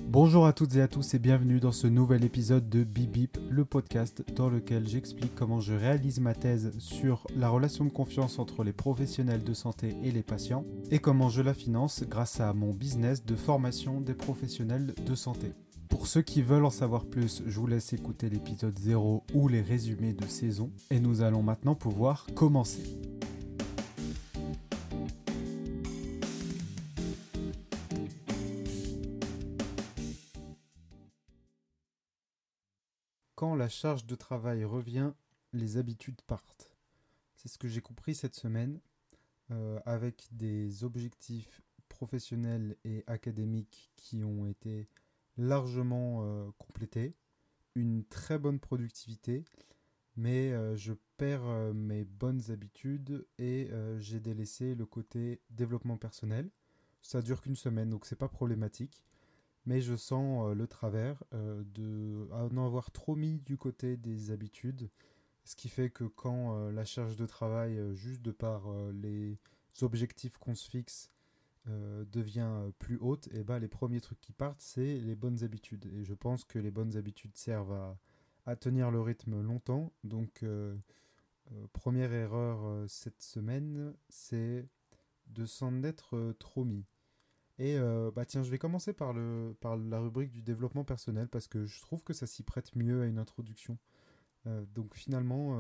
Bonjour à toutes et à tous et bienvenue dans ce nouvel épisode de Bip Bip, le podcast dans lequel j'explique comment je réalise ma thèse sur la relation de confiance entre les professionnels de santé et les patients et comment je la finance grâce à mon business de formation des professionnels de santé. Pour ceux qui veulent en savoir plus, je vous laisse écouter l'épisode 0 ou les résumés de saison et nous allons maintenant pouvoir commencer. Quand la charge de travail revient, les habitudes partent. C'est ce que j'ai compris cette semaine avec des objectifs professionnels et académiques qui ont été largement complétés, une très bonne productivité, mais je perds mes bonnes habitudes et j'ai délaissé le côté développement personnel. Ça dure qu'une semaine, donc c'est pas problématique. Mais je sens le travers d'en avoir trop mis du côté des habitudes, ce qui fait que quand la charge de travail, juste de par les objectifs qu'on se fixe, devient plus haute, et ben les premiers trucs qui partent, c'est les bonnes habitudes. Et je pense que les bonnes habitudes servent à tenir le rythme longtemps. Donc, première erreur cette semaine, c'est de s'en être trop mis. Et bah tiens, je vais commencer par la rubrique du développement personnel parce que je trouve que ça s'y prête mieux à une introduction. Donc finalement,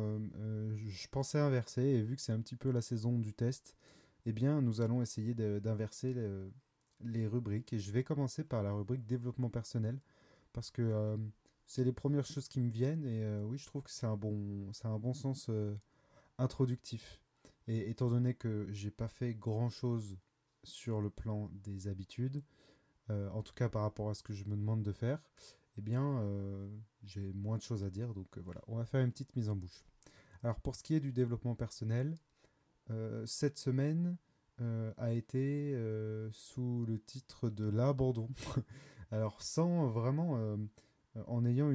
je pensais inverser et vu que c'est un petit peu la saison du test, eh bien nous allons essayer d'inverser les rubriques et je vais commencer par la rubrique développement personnel parce que c'est les premières choses qui me viennent et oui, je trouve que c'est un bon sens introductif. Et étant donné que j'ai pas fait grand chose sur le plan des habitudes, en tout cas par rapport à ce que je me demande de faire, eh bien j'ai moins de choses à dire. Donc voilà, on va faire une petite mise en bouche. Alors pour ce qui est du développement personnel, cette semaine a été sous le titre de l'abandon. Alors sans vraiment en ayant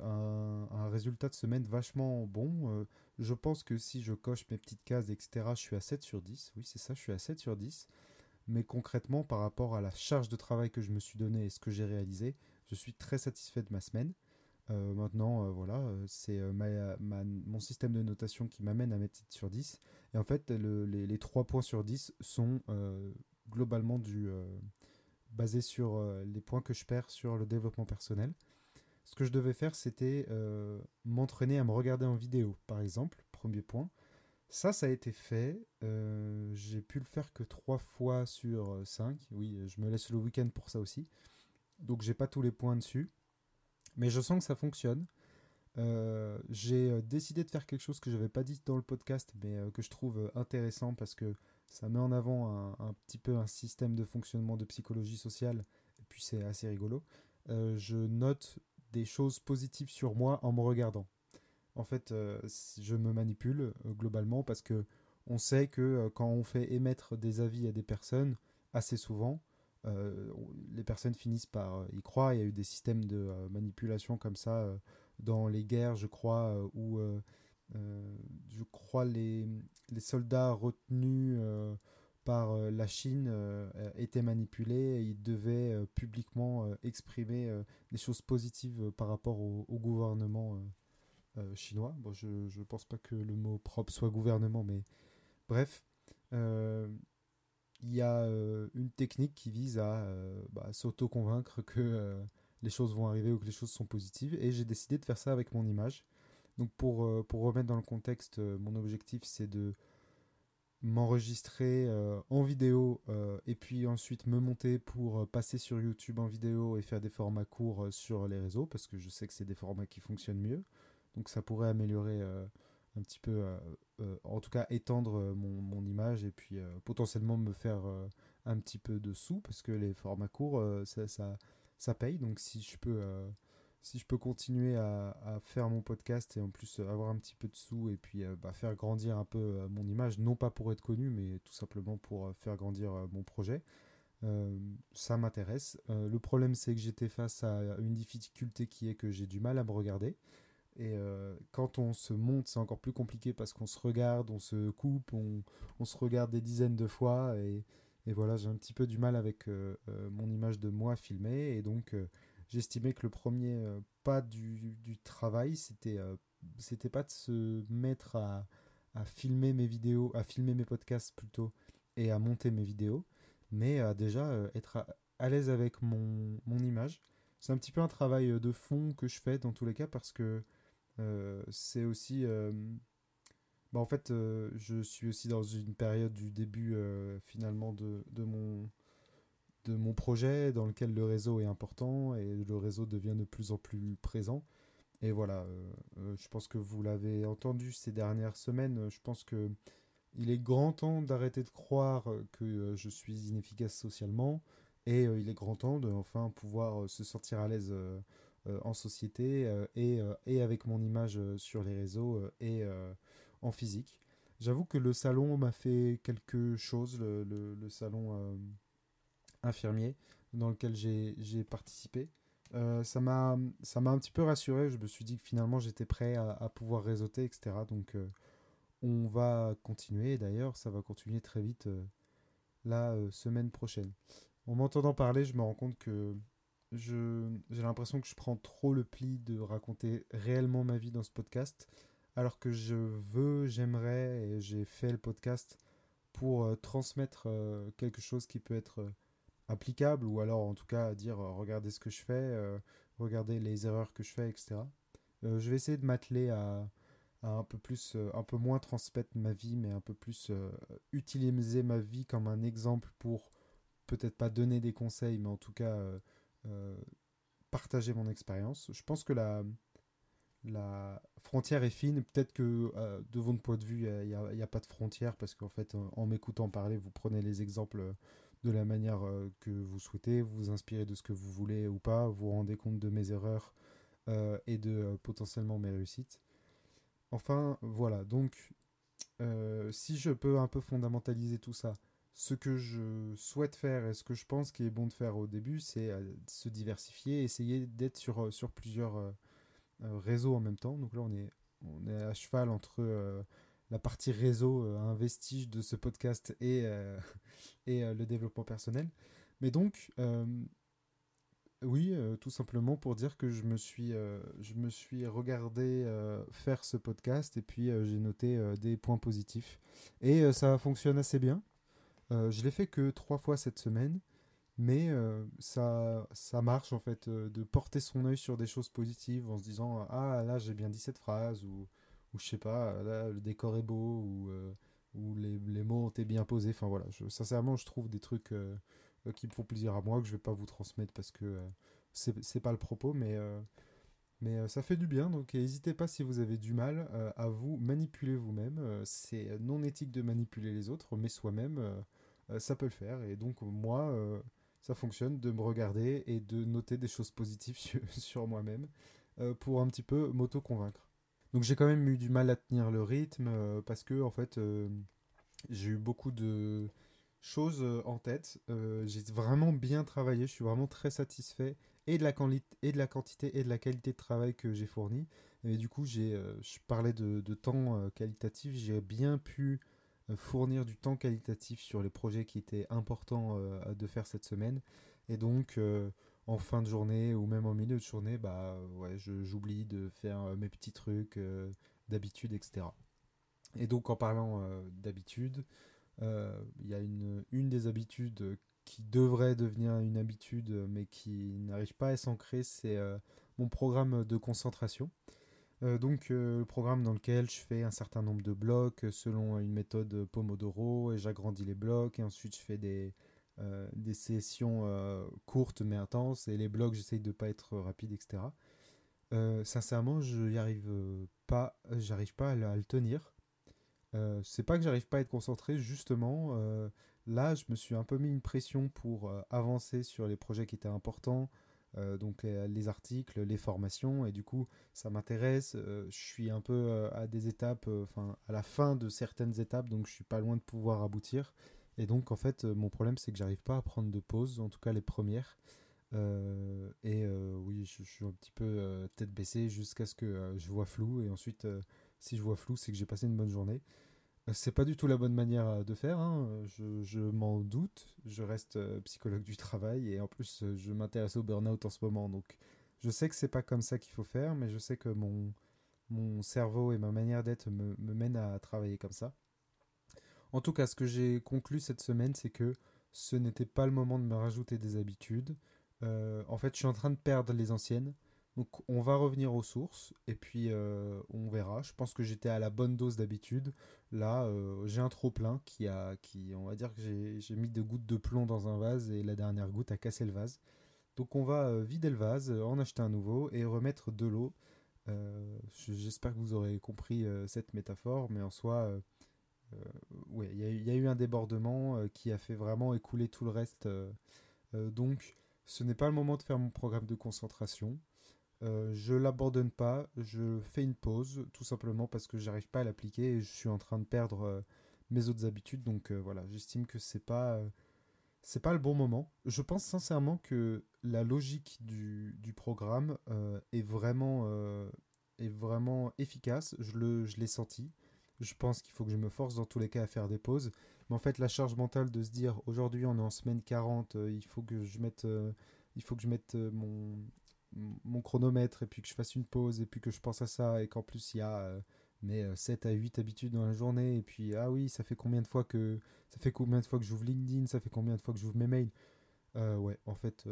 un résultat de semaine vachement bon, je pense que si je coche mes petites cases, etc., je suis à 7 sur 10. Oui, c'est ça, je suis à 7 sur 10. Mais concrètement, par rapport à la charge de travail que je me suis donnée et ce que j'ai réalisé, je suis très satisfait de ma semaine. Maintenant, voilà, c'est mon système de notation qui m'amène à mettre 7 sur 10. Et en fait, les 3 points sur 10 sont globalement basés sur les points que je perds sur le développement personnel. Ce que je devais faire, c'était m'entraîner à me regarder en vidéo, par exemple, premier point. Ça a été fait. J'ai pu le faire que 3 fois sur 5. Oui, je me laisse le week-end pour ça aussi. Donc j'ai pas tous les points dessus. Mais je sens que ça fonctionne. J'ai décidé de faire quelque chose que je n'avais pas dit dans le podcast, mais que je trouve intéressant parce que ça met en avant un petit peu un système de fonctionnement de psychologie sociale. Et puis c'est assez rigolo. Je note des choses positives sur moi en me regardant. En fait, je me manipule globalement parce que on sait que quand on fait émettre des avis à des personnes, assez souvent, les personnes finissent par y croire. Il y a eu des systèmes de manipulation comme ça dans les guerres, je crois, où je crois les soldats retenus par la Chine étaient manipulés et ils devaient publiquement exprimer des choses positives par rapport au gouvernement chinois. Bon, je ne pense pas que le mot propre soit gouvernement, mais bref. Euh, il y a une technique qui vise à s'auto-convaincre que les choses vont arriver ou que les choses sont positives. Et j'ai décidé de faire ça avec mon image. Donc pour remettre dans le contexte, mon objectif c'est de m'enregistrer en vidéo et puis ensuite me monter pour passer sur YouTube en vidéo et faire des formats courts sur les réseaux parce que je sais que c'est des formats qui fonctionnent mieux. Donc ça pourrait améliorer un petit peu, en tout cas étendre mon image et puis potentiellement me faire un petit peu de sous parce que les formats courts, ça paye. Donc si je peux continuer à faire mon podcast et en plus avoir un petit peu de sous et puis faire grandir un peu mon image, non pas pour être connu, mais tout simplement pour faire grandir mon projet, ça m'intéresse. Le problème, c'est que j'étais face à une difficulté qui est que j'ai du mal à me regarder. Et quand on se monte, c'est encore plus compliqué parce qu'on se regarde, on se coupe, on se regarde des dizaines de fois Et voilà, j'ai un petit peu du mal avec mon image de moi filmée. Et donc, j'estimais que le premier pas du travail, c'était pas de se mettre à filmer mes vidéos, à filmer mes podcasts plutôt, et à monter mes vidéos, mais à déjà être à l'aise avec mon image. C'est un petit peu un travail de fond que je fais dans tous les cas parce que c'est aussi bah, en fait, je suis aussi dans une période du début finalement de mon projet dans lequel le réseau est important et le réseau devient de plus en plus présent. Et voilà, je pense que vous l'avez entendu ces dernières semaines, je pense que il est grand temps d'arrêter de croire que je suis inefficace socialement et il est grand temps de enfin pouvoir se sentir à l'aise en société et avec mon image sur les réseaux et en physique. J'avoue que le salon m'a fait quelque chose, le salon infirmier dans lequel j'ai participé. Ça m'a un petit peu rassuré, je me suis dit que finalement j'étais prêt à pouvoir réseauter, etc. Donc on va continuer, d'ailleurs, ça va continuer très vite la semaine prochaine. En m'entendant parler, je me rends compte que j'ai l'impression que je prends trop le pli de raconter réellement ma vie dans ce podcast, alors que j'aimerais, et j'ai fait le podcast pour transmettre quelque chose qui peut être applicable, ou alors en tout cas dire regardez ce que je fais, regardez les erreurs que je fais, etc. Je vais essayer de m'atteler à un peu plus, un peu moins transmettre ma vie, mais un peu plus utiliser ma vie comme un exemple pour peut-être pas donner des conseils, mais en tout cas euh, partager mon expérience. Je pense que la frontière est fine. Peut-être que de votre point de vue, il n'y a pas de frontière parce qu'en fait, en m'écoutant parler, vous prenez les exemples de la manière que vous souhaitez, vous vous inspirez de ce que vous voulez ou pas, vous vous rendez compte de mes erreurs et de potentiellement mes réussites. Enfin, voilà. Donc, si je peux un peu fondamentaliser tout ça, ce que je souhaite faire et ce que je pense qu'il est bon de faire au début, c'est se diversifier, essayer d'être sur plusieurs réseaux en même temps. Donc là, on est à cheval entre la partie réseau, un vestige de ce podcast et le développement personnel. Mais donc, oui, tout simplement pour dire que je me suis regardé faire ce podcast et puis j'ai noté des points positifs. Et ça fonctionne assez bien. Je l'ai fait que 3 fois cette semaine, mais ça marche en fait de porter son œil sur des choses positives en se disant ah là j'ai bien dit cette phrase ou je sais pas, là le décor est beau ou les mots ont été bien posés. Enfin voilà, sincèrement je trouve des trucs qui me font plaisir à moi que je vais pas vous transmettre parce que c'est pas le propos, mais ça fait du bien. Donc n'hésitez pas si vous avez du mal à vous manipuler vous-même. C'est non éthique de manipuler les autres, mais soi-même ça peut le faire. Et donc moi ça fonctionne de me regarder et de noter des choses positives sur moi-même pour un petit peu m'auto-convaincre. Donc j'ai quand même eu du mal à tenir le rythme parce que en fait j'ai eu beaucoup de choses en tête. J'ai vraiment bien travaillé, je suis vraiment très satisfait et et de la quantité et de la qualité de travail que j'ai fourni. Et du coup, je parlais de temps qualitatif, j'ai bien pu fournir du temps qualitatif sur les projets qui étaient importants de faire cette semaine. Et donc, en fin de journée ou même en milieu de journée, bah ouais, j'oublie de faire mes petits trucs d'habitude, etc. Et donc, en parlant d'habitude, il y a une des habitudes qui devrait devenir une habitude, mais qui n'arrive pas à s'ancrer, c'est mon programme de concentration. Le programme dans lequel je fais un certain nombre de blocs selon une méthode Pomodoro et j'agrandis les blocs et ensuite je fais des sessions courtes mais intenses et les blocs j'essaye de ne pas être rapide, etc. Sincèrement, je n'y arrive pas, j'arrive pas à le tenir. C'est pas que j'arrive pas à être concentré, justement. Là, je me suis un peu mis une pression pour avancer sur les projets qui étaient importants, donc les articles, les formations, et du coup, ça m'intéresse. Je suis un peu à des étapes, enfin, à la fin de certaines étapes, donc je suis pas loin de pouvoir aboutir. Et donc, en fait, mon problème, c'est que j'arrive pas à prendre de pause, en tout cas les premières. Oui, je suis un petit peu tête baissée jusqu'à ce que je vois flou, et ensuite, si je vois flou, c'est que j'ai passé une bonne journée. C'est pas du tout la bonne manière de faire, hein. Je m'en doute. Je reste psychologue du travail et en plus je m'intéresse au burn-out en ce moment. Donc je sais que c'est pas comme ça qu'il faut faire, mais je sais que mon cerveau et ma manière d'être me mènent à travailler comme ça. En tout cas, ce que j'ai conclu cette semaine, c'est que ce n'était pas le moment de me rajouter des habitudes. En fait, je suis en train de perdre les anciennes. Donc, on va revenir aux sources et puis on verra. Je pense que j'étais à la bonne dose d'habitude. Là, j'ai un trop plein on va dire que j'ai mis deux gouttes de plomb dans un vase et la dernière goutte a cassé le vase. Donc, on va vider le vase, en acheter un nouveau et remettre de l'eau. J'espère que vous aurez compris cette métaphore, mais en soi, ouais, il y a eu un débordement qui a fait vraiment écouler tout le reste. Donc, ce n'est pas le moment de faire mon programme de concentration. Je l'abandonne pas, je fais une pause, tout simplement parce que j'arrive pas à l'appliquer et je suis en train de perdre mes autres habitudes. Donc voilà, j'estime que c'est pas le bon moment. Je pense sincèrement que la logique du programme est vraiment efficace. Je l'ai senti. Je pense qu'il faut que je me force dans tous les cas à faire des pauses. Mais en fait, la charge mentale de se dire aujourd'hui on est en semaine 40, il faut que je mette mon chronomètre et puis que je fasse une pause et puis que je pense à ça et qu'en plus il y a 7 à 8 habitudes dans la journée et puis ah oui, ça fait combien de fois que j'ouvre LinkedIn, ça fait combien de fois que j'ouvre mes mails. Ouais, en fait,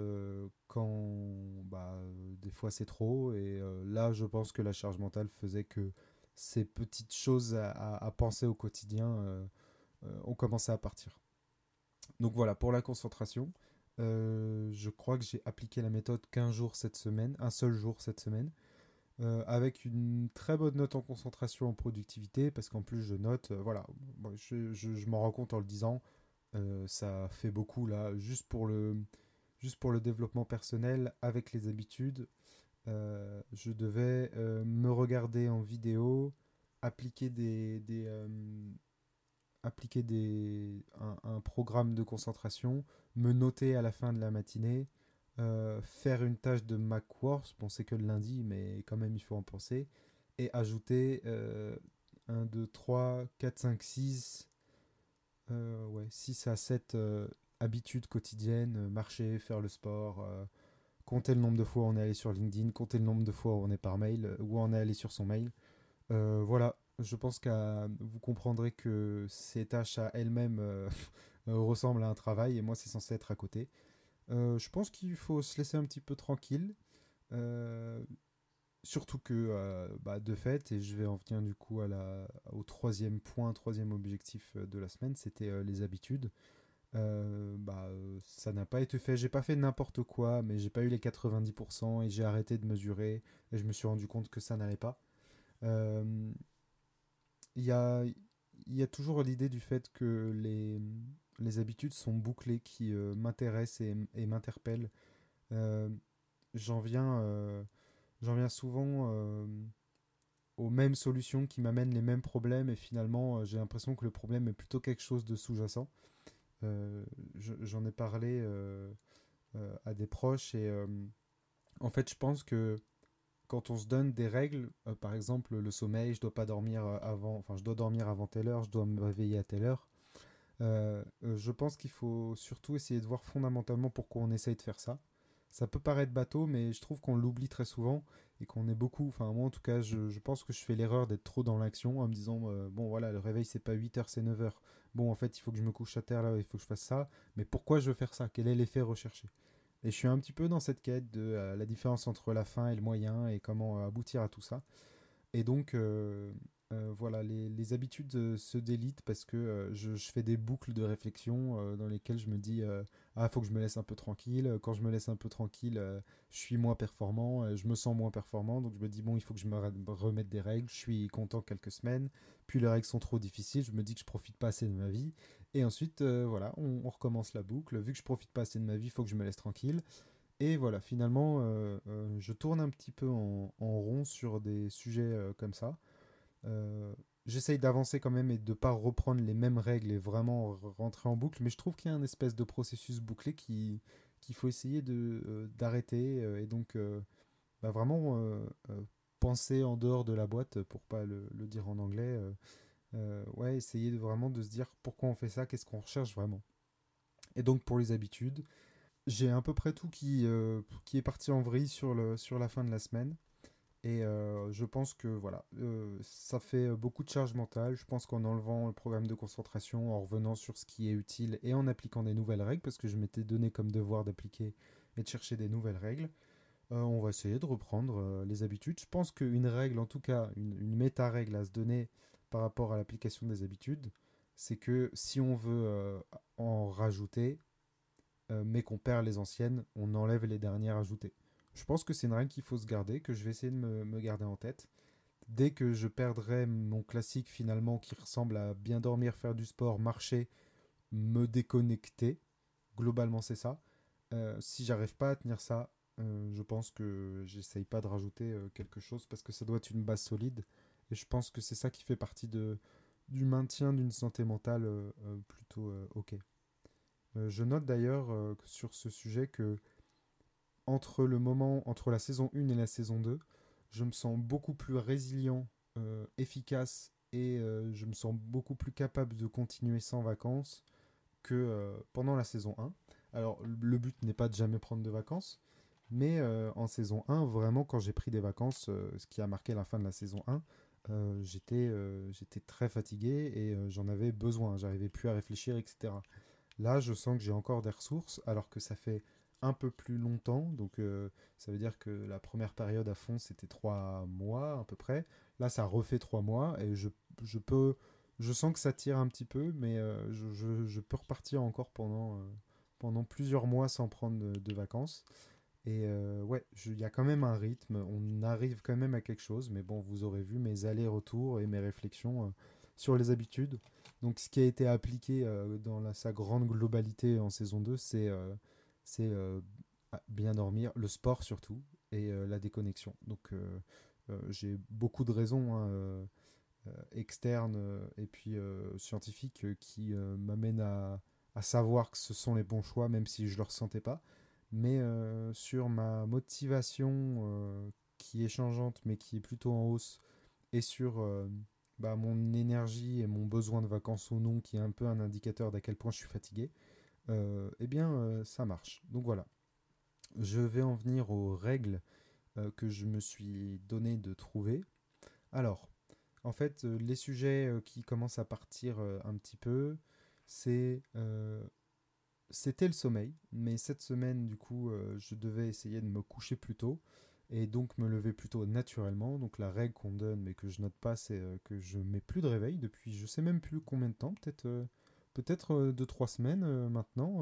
des fois c'est trop, et là je pense que la charge mentale faisait que ces petites choses à penser au quotidien ont commencé à partir. Donc voilà, pour la concentration, je crois que j'ai appliqué la méthode qu'un jour cette semaine, un seul jour cette semaine, avec une très bonne note en concentration en productivité, parce qu'en plus je note, voilà, bon, je m'en rends compte en le disant, ça fait beaucoup là, juste pour le développement personnel avec les habitudes. Je devais me regarder en vidéo, appliquer un programme de concentration, me noter à la fin de la matinée, faire une tâche de Macworth, bon c'est que le lundi, mais quand même il faut en penser, et ajouter 1, 2, 3, 4, 5, 6, ouais, 6 à 7 habitudes quotidiennes, marcher, faire le sport, compter le nombre de fois où on est allé sur LinkedIn, compter le nombre de fois où on est par mail, où on est allé sur son mail. Voilà, je pense que vous comprendrez que ces tâches à elles-mêmes ressemblent à un travail et moi c'est censé être à côté. Je pense qu'il faut se laisser un petit peu tranquille. Euh, Surtout que, de fait, et je vais en venir du coup au troisième point, troisième objectif de la semaine, c'était les habitudes. Ça n'a pas été fait. J'ai pas fait n'importe quoi, mais j'ai pas eu les 90% et j'ai arrêté de mesurer et je me suis rendu compte que ça n'allait pas. Euh, Il y a, il y a toujours l'idée du fait que les habitudes sont bouclées qui m'intéressent et m'interpellent. Euh, j'en viens, j'en viens souvent aux mêmes solutions qui m'amènent les mêmes problèmes et finalement j'ai l'impression que le problème est plutôt quelque chose de sous-jacent. Euh, J'en ai parlé à des proches et en fait je pense que quand on se donne des règles, par exemple le sommeil, je dois pas dormir avant, enfin je dois dormir avant telle heure, je dois me réveiller à telle heure. Je pense qu'il faut surtout essayer de voir fondamentalement pourquoi on essaye de faire ça. Ça peut paraître bateau, mais je trouve qu'on l'oublie très souvent et qu'on est beaucoup. Enfin, moi en tout cas, je pense que je fais l'erreur d'être trop dans l'action en me disant bon, voilà, le réveil c'est pas 8 heures, c'est 9 heures. Bon, en fait, il faut que je me couche à terre là, il faut que je fasse ça. Mais pourquoi je veux faire ça? Quel est l'effet recherché? Et je suis un petit peu dans cette quête de la différence entre la fin et le moyen et comment aboutir à tout ça. Et donc, voilà, les habitudes se délitent parce que je fais des boucles de réflexion dans lesquelles je me dis ah, faut que je me laisse un peu tranquille. Quand je me laisse un peu tranquille, je suis moins performant, je me sens moins performant. Donc, je me dis bon, il faut que je me remette des règles. Je suis content quelques semaines. Puis, les règles sont trop difficiles. Je me dis que je profite pas assez de ma vie. Et ensuite, voilà, on recommence la boucle. Vu que je profite pas assez de ma vie, il faut que je me laisse tranquille. Et voilà, finalement, je tourne un petit peu en rond sur des sujets comme ça. Euh, J'essaye d'avancer quand même et de ne pas reprendre les mêmes règles et vraiment rentrer en boucle, mais je trouve qu'il y a un espèce de processus bouclé qu'il faut essayer d'arrêter et donc vraiment penser en dehors de la boîte, pour pas le dire en anglais. Ouais, essayer vraiment de se dire pourquoi on fait ça, qu'est-ce qu'on recherche vraiment. Et donc pour les habitudes, j'ai à peu près tout qui est parti en vrille sur la fin de la semaine. Et je pense que voilà, ça fait beaucoup de charge mentale. Je pense qu'en enlevant le programme de concentration, en revenant sur ce qui est utile et en appliquant des nouvelles règles, parce que je m'étais donné comme devoir d'appliquer et de chercher des nouvelles règles, on va essayer de reprendre les habitudes. Je pense qu'une règle, en tout cas une méta-règle à se donner par rapport à l'application des habitudes, c'est que si on veut en rajouter, mais qu'on perd les anciennes, on enlève les dernières ajoutées. Je pense que c'est une règle qu'il faut se garder, que je vais essayer de me garder en tête. Dès que je perdrai mon classique finalement qui ressemble à bien dormir, faire du sport, marcher, me déconnecter, globalement c'est ça. Si j'arrive pas à tenir ça, je pense que j'essaye pas de rajouter quelque chose parce que ça doit être une base solide. Et je pense que c'est ça qui fait partie du maintien d'une santé mentale plutôt ok. Je note d'ailleurs sur ce sujet que entre la saison 1 et la saison 2, je me sens beaucoup plus résilient, efficace et je me sens beaucoup plus capable de continuer sans vacances que pendant la saison 1. Alors, le but n'est pas de jamais prendre de vacances, mais en saison 1, vraiment, quand j'ai pris des vacances, ce qui a marqué la fin de la saison 1, j'étais très fatigué et j'en avais besoin. J'arrivais plus à réfléchir, etc. Là, je sens que j'ai encore des ressources, alors que ça fait un peu plus longtemps. Donc, ça veut dire que la première période à fond, c'était 3 mois à peu près. Là, ça refait 3 mois et je peux. Je sens que ça tire un petit peu, mais je peux repartir encore pendant plusieurs mois sans prendre de vacances. Et ouais, il y a quand même un rythme. On arrive quand même à quelque chose. Mais bon, vous aurez vu mes allers-retours et mes réflexions sur les habitudes. Donc, ce qui a été appliqué dans sa grande globalité en saison 2, c'est bien dormir, le sport surtout, et la déconnexion. Donc, j'ai beaucoup de raisons hein, externes et puis scientifiques qui m'amènent à savoir que ce sont les bons choix, même si je ne le ressentais pas. Mais sur ma motivation qui est changeante, mais qui est plutôt en hausse, et sur bah, mon énergie et mon besoin de vacances ou non, qui est un peu un indicateur d'à quel point je suis fatigué, eh bien, ça marche. Donc voilà, je vais en venir aux règles que je me suis donné de trouver. Alors, en fait, les sujets qui commencent à partir un petit peu, c'est c'était le sommeil, mais cette semaine, du coup, je devais essayer de me coucher plus tôt et donc me lever plus tôt naturellement. Donc la règle qu'on donne, mais que je note pas, c'est que je mets plus de réveil depuis je sais même plus combien de temps, peut-être 2-3 semaines maintenant,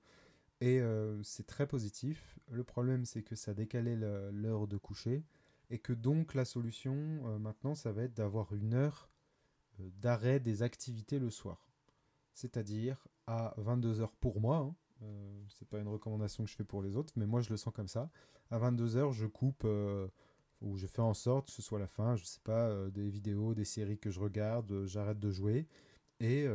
et c'est très positif. Le problème, c'est que ça décalait l'heure de coucher et que donc la solution maintenant, ça va être d'avoir une heure d'arrêt des activités le soir, c'est-à-dire à 22 heures pour moi. Hein. C'est pas une recommandation que je fais pour les autres, mais moi je le sens comme ça. À 22 heures, je coupe ou je fais en sorte que ce soit la fin, je sais pas, des vidéos, des séries que je regarde, j'arrête de jouer et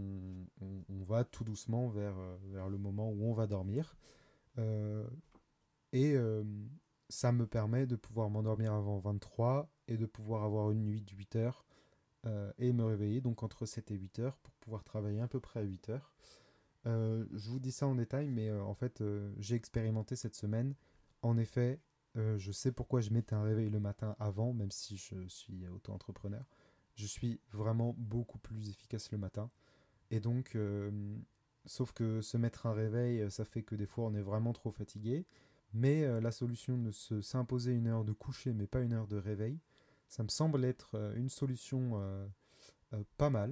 on va tout doucement vers le moment où on va dormir. Euh, et ça me permet de pouvoir m'endormir avant 23 et de pouvoir avoir une nuit de 8 heures et me réveiller donc entre 7 et 8 heures pour pouvoir travailler à peu près à 8 heures. Je vous dis ça en détail, mais en fait, j'ai expérimenté cette semaine. En effet, je sais pourquoi je mettais un réveil le matin avant, même si je suis auto-entrepreneur. Je suis vraiment beaucoup plus efficace le matin. Et donc, sauf que se mettre un réveil, ça fait que des fois on est vraiment trop fatigué. Mais la solution de s'imposer une heure de coucher, mais pas une heure de réveil, ça me semble être une solution pas mal.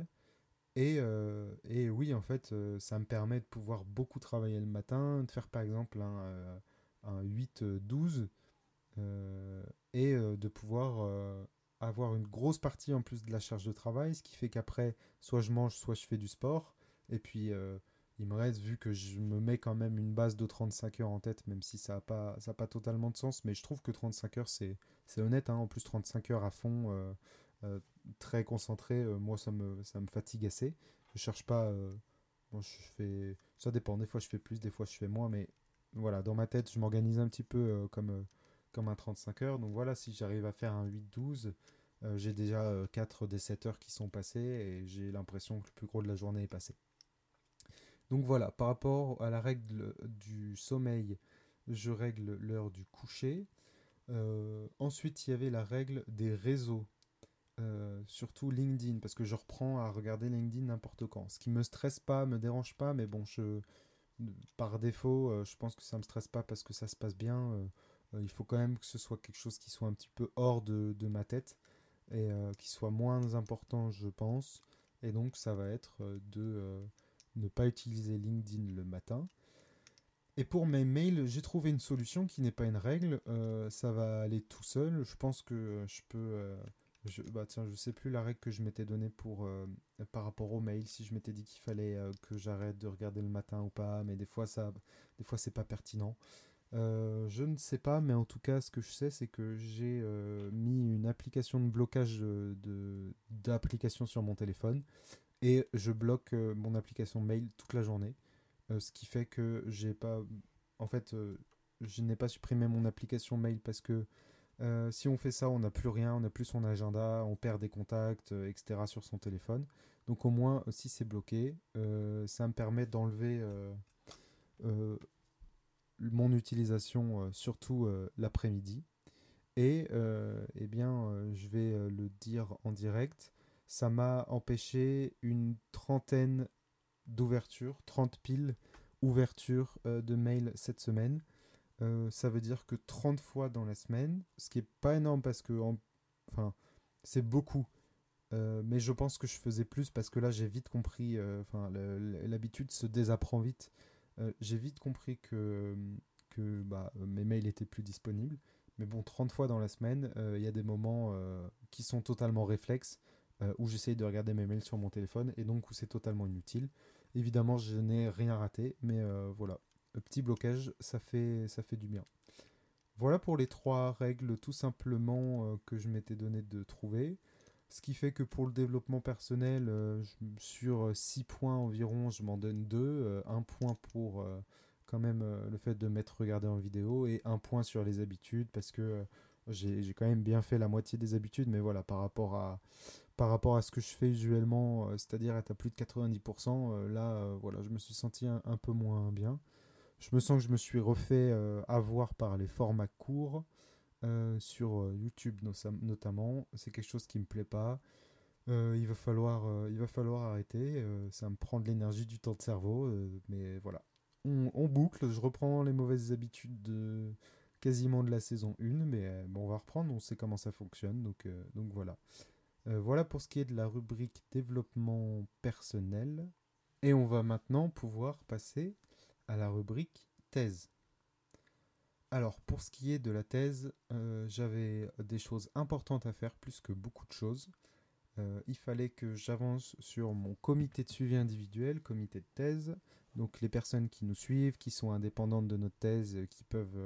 Et oui, en fait, ça me permet de pouvoir beaucoup travailler le matin, de faire par exemple un 8-12 et de pouvoir avoir une grosse partie en plus de la charge de travail, ce qui fait qu'après, soit je mange, soit je fais du sport. Et puis, il me reste, vu que je me mets quand même une base de 35 heures en tête, même si ça a pas totalement de sens, mais je trouve que 35 heures, c'est honnête. Hein, en plus, 35 heures à fond, euh, très concentré, moi, ça me fatigue assez. Je cherche pas. Bon, ça dépend, des fois je fais plus, des fois je fais moins, mais voilà, dans ma tête, je m'organise un petit peu comme un 35 heures. Donc voilà, si j'arrive à faire un 8-12, J'ai déjà 4 des 7 heures qui sont passées et j'ai l'impression que le plus gros de la journée est passé. Donc voilà, par rapport à la règle du sommeil, je règle l'heure du coucher. Ensuite, il y avait la règle des réseaux, surtout LinkedIn, parce que je reprends à regarder LinkedIn n'importe quand. Ce qui me stresse pas, me dérange pas, mais bon, par défaut, je pense que ça me stresse pas parce que ça se passe bien. Il faut quand même que ce soit quelque chose qui soit un petit peu hors de ma tête et qui soit moins important, je pense. Et donc, ça va être de ne pas utiliser LinkedIn le matin. Et pour mes mails, j'ai trouvé une solution qui n'est pas une règle. Ça va aller tout seul. Je pense que je peux. Bah tiens, je sais plus la règle que je m'étais donnée par rapport aux mails. Si je m'étais dit qu'il fallait que j'arrête de regarder le matin ou pas, mais des fois c'est pas pertinent. Je ne sais pas, mais en tout cas, ce que je sais, c'est que j'ai mis une application de blocage d'application sur mon téléphone et je bloque mon application mail toute la journée. Ce qui fait que j'ai pas. En fait, je n'ai pas supprimé mon application mail parce que si on fait ça, on n'a plus rien, on n'a plus son agenda, on perd des contacts, etc. sur son téléphone. Donc au moins, si c'est bloqué, ça me permet d'enlever euh, mon utilisation, surtout l'après-midi. Et eh bien, je vais le dire en direct, ça m'a empêché une trentaine d'ouvertures, 30 piles ouvertures de mails cette semaine. Ça veut dire que 30 fois dans la semaine, ce qui est pas énorme parce que enfin, c'est beaucoup. Mais je pense que je faisais plus parce que là j'ai vite compris, l'habitude se désapprend vite. J'ai vite compris que bah, mes mails étaient plus disponibles. Mais bon, 30 fois dans la semaine, il y a des moments qui sont totalement réflexes, où j'essaye de regarder mes mails sur mon téléphone et donc où c'est totalement inutile. Évidemment, je n'ai rien raté, mais voilà. Le petit blocage, ça fait du bien. Voilà pour les 3 règles tout simplement que je m'étais donné de trouver. Ce qui fait que pour le développement personnel, sur 6 points environ, je m'en donne 2. Un point pour quand même le fait de m'être regardé en vidéo et un point sur les habitudes parce que j'ai quand même bien fait la moitié des habitudes. Mais voilà, par rapport à ce que je fais usuellement, c'est-à-dire être à plus de 90%, là, voilà, je me suis senti un peu moins bien. Je me sens que je me suis refait avoir par les formats courts sur YouTube notamment. C'est quelque chose qui me plaît pas. Il va falloir arrêter. Ça me prend de l'énergie, du temps de cerveau. Mais voilà. On boucle. Je reprends les mauvaises habitudes quasiment de la saison 1. Mais bon, on va reprendre. On sait comment ça fonctionne. Donc voilà. Voilà pour ce qui est de la rubrique développement personnel. Et on va maintenant pouvoir passer à la rubrique thèse. Alors, pour ce qui est de la thèse, j'avais des choses importantes à faire, plus que beaucoup de choses. Il fallait que j'avance sur mon comité de suivi individuel, comité de thèse. Donc, les personnes qui nous suivent, qui sont indépendantes de notre thèse, qui peuvent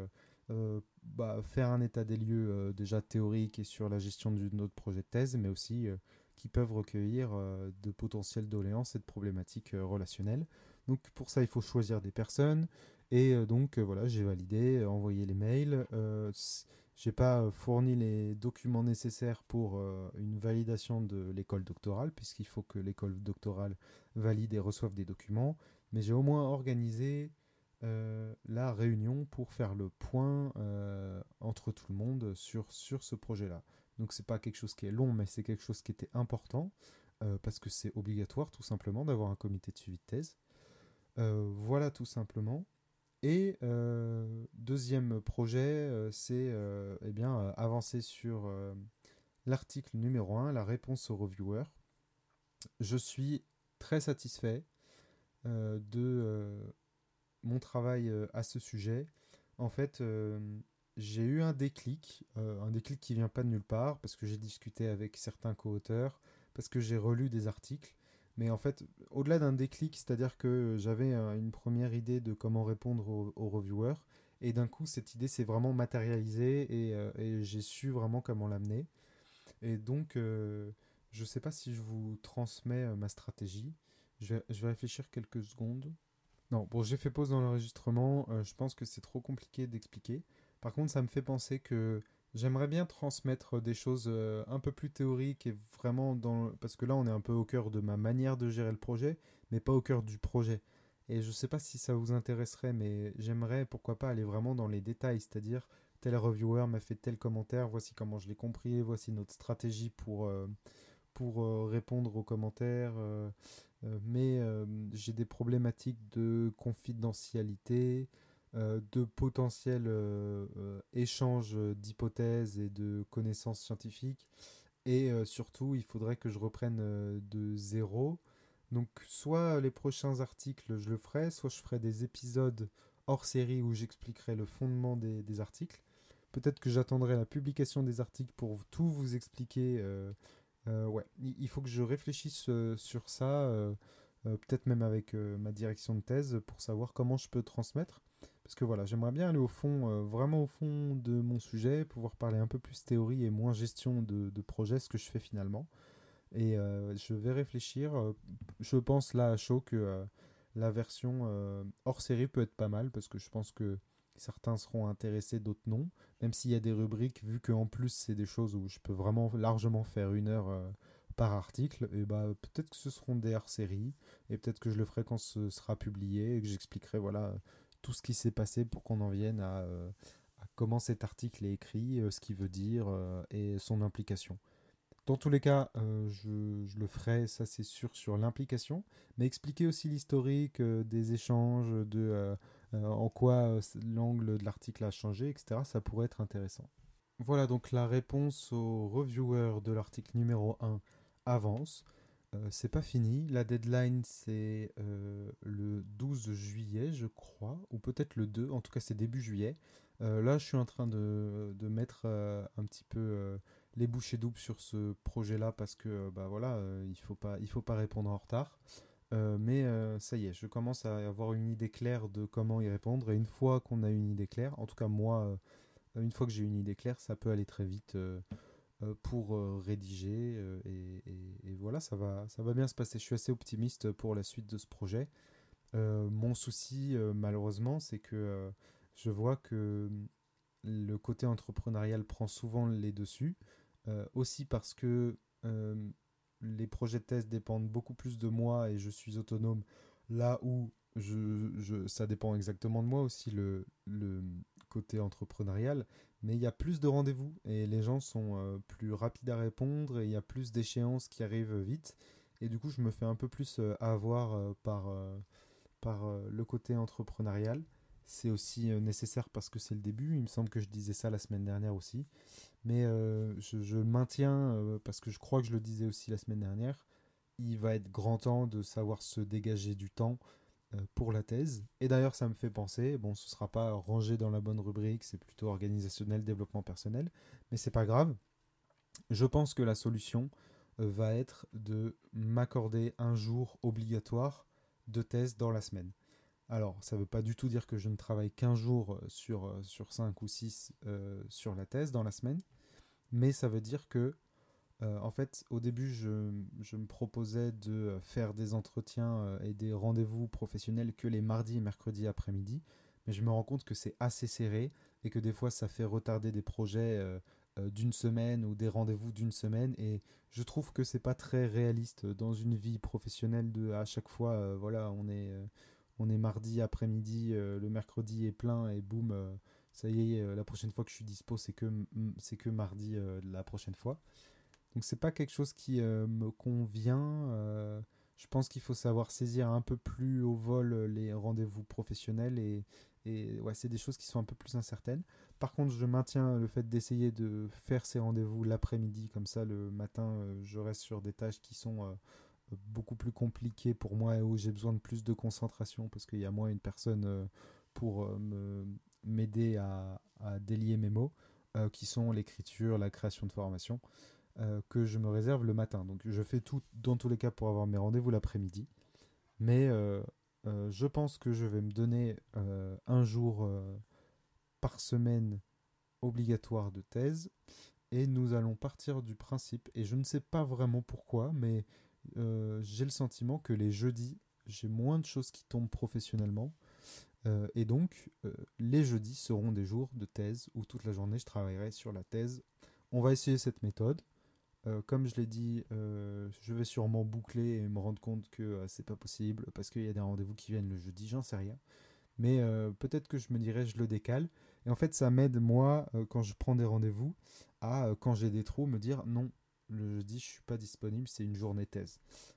faire un état des lieux déjà théorique et sur la gestion de notre projet de thèse, mais aussi qui peuvent recueillir de potentielles doléances et de problématiques relationnelles. Donc, pour ça, il faut choisir des personnes. Et donc voilà, j'ai validé, envoyé les mails. J'ai pas fourni les documents nécessaires pour une validation de l'école doctorale, puisqu'il faut que l'école doctorale valide et reçoive des documents. Mais j'ai au moins organisé la réunion pour faire le point entre tout le monde sur ce projet-là. Donc c'est pas quelque chose qui est long, mais c'est quelque chose qui était important, parce que c'est obligatoire tout simplement d'avoir un comité de suivi de thèse. Voilà tout simplement. Et deuxième projet, c'est eh bien, avancer sur l'article numéro 1, la réponse aux reviewers. Je suis très satisfait de mon travail à ce sujet. En fait, j'ai eu un déclic qui vient pas de nulle part, parce que j'ai discuté avec certains co-auteurs, parce que j'ai relu des articles. Mais en fait, au-delà d'un déclic, c'est-à-dire que j'avais une première idée de comment répondre aux reviewers, et d'un coup, cette idée s'est vraiment matérialisée, et j'ai su vraiment comment l'amener. Et donc, je ne sais pas si je vous transmets ma stratégie. Je vais réfléchir quelques secondes. Non, bon, j'ai fait pause dans l'enregistrement. Je pense que c'est trop compliqué d'expliquer. Par contre, ça me fait penser que J'aimerais bien transmettre des choses un peu plus théoriques et vraiment parce que là, on est un peu au cœur de ma manière de gérer le projet, mais pas au cœur du projet. Et je ne sais pas si ça vous intéresserait, mais j'aimerais, pourquoi pas, aller vraiment dans les détails, c'est-à-dire, tel reviewer m'a fait tel commentaire, voici comment je l'ai compris, voici notre stratégie pour répondre aux commentaires. Mais j'ai des problématiques de confidentialité, de potentiel échange d'hypothèses et de connaissances scientifiques. Et surtout, il faudrait que je reprenne de zéro. Donc, soit les prochains articles, je le ferai, soit je ferai des épisodes hors série où j'expliquerai le fondement des articles. Peut-être que j'attendrai la publication des articles pour tout vous expliquer. Ouais, il faut que je réfléchisse sur ça, peut-être même avec ma direction de thèse, pour savoir comment je peux transmettre. Parce que voilà, j'aimerais bien aller au fond, vraiment au fond de mon sujet, pouvoir parler un peu plus théorie et moins gestion de projet, ce que je fais finalement. Et je vais réfléchir. Je pense là à chaud que la version hors série peut être pas mal parce que je pense que certains seront intéressés, d'autres non. Même s'il y a des rubriques, vu qu'en plus c'est des choses où je peux vraiment largement faire 1 heure par article, et bah peut-être que ce seront des hors séries et peut-être que je le ferai quand ce sera publié et que j'expliquerai voilà tout ce qui s'est passé pour qu'on en vienne à comment cet article est écrit, ce qu'il veut dire et son implication. Dans tous les cas, je le ferai, ça c'est sûr, sur l'implication, mais expliquer aussi l'historique des échanges, en quoi l'angle de l'article a changé, etc. Ça pourrait être intéressant. Voilà donc la réponse au reviewer de l'article numéro 1 avance. C'est pas fini. La deadline c'est le 12 juillet, je crois, ou peut-être le 2, en tout cas c'est début juillet. Là, je suis en train de mettre un petit peu les bouchées doubles sur ce projet-là parce que bah voilà, il faut pas répondre en retard. Mais ça y est, je commence à avoir une idée claire de comment y répondre. Et une fois qu'on a une idée claire, en tout cas moi, une fois que j'ai une idée claire, ça peut aller très vite pour rédiger. Et voilà, ça va bien se passer. Je suis assez optimiste pour la suite de ce projet. Mon souci, malheureusement, c'est que je vois que le côté entrepreneurial prend souvent les dessus. Aussi parce que euh, les projets de thèse dépendent beaucoup plus de moi et je suis autonome. Là où ça dépend exactement de moi aussi, le côté entrepreneurial. Mais il y a plus de rendez-vous et les gens sont plus rapides à répondre et il y a plus d'échéances qui arrivent vite. Et du coup, je me fais un peu plus avoir par le côté entrepreneurial. C'est aussi nécessaire parce que c'est le début. Il me semble que je disais ça la semaine dernière aussi. Mais je le maintiens parce que je crois que je le disais aussi la semaine dernière. Il va être grand temps de savoir se dégager du temps pour la thèse. Et d'ailleurs, ça me fait penser, bon, ce ne sera pas rangé dans la bonne rubrique, c'est plutôt organisationnel, développement personnel, mais c'est pas grave. Je pense que la solution va être de m'accorder un jour obligatoire de thèse dans la semaine. Alors, ça ne veut pas du tout dire que je ne travaille qu'un jour sur 5 ou 6 sur la thèse dans la semaine, mais ça veut dire que, en fait, au début, je me proposais de faire des entretiens et des rendez-vous professionnels que les mardis et mercredis après-midi, mais je me rends compte que c'est assez serré et que des fois, ça fait retarder des projets d'une semaine ou des rendez-vous d'une semaine, et je trouve que c'est pas très réaliste dans une vie professionnelle de à chaque fois, voilà, on est mardi après-midi, le mercredi est plein et boum, ça y est, la prochaine fois que je suis dispo, c'est que mardi la prochaine fois. Donc c'est pas quelque chose qui me convient. Je pense qu'il faut savoir saisir un peu plus au vol les rendez-vous professionnels et ouais, c'est des choses qui sont un peu plus incertaines. Par contre, je maintiens le fait d'essayer de faire ces rendez-vous l'après-midi, comme ça le matin, je reste sur des tâches qui sont beaucoup plus compliquées pour moi et où j'ai besoin de plus de concentration parce qu'il y a moins une personne pour m'aider à délier mes mots, qui sont l'écriture, la création de formation, que je me réserve le matin. Donc je fais tout dans tous les cas pour avoir mes rendez-vous l'après-midi. Mais je pense que je vais me donner un jour par semaine obligatoire de thèse. Et nous allons partir du principe, et je ne sais pas vraiment pourquoi, mais j'ai le sentiment que les jeudis, j'ai moins de choses qui tombent professionnellement. Et donc, les jeudis seront des jours de thèse où toute la journée je travaillerai sur la thèse. On va essayer cette méthode. Comme je l'ai dit, je vais sûrement boucler et me rendre compte que c'est pas possible parce qu'il y a des rendez-vous qui viennent le jeudi, j'en sais rien. Mais peut-être que je me dirais je le décale. Et en fait, ça m'aide, moi, quand je prends des rendez-vous, à, quand j'ai des trous, me dire non, le jeudi, je suis pas disponible, c'est une journée thèse.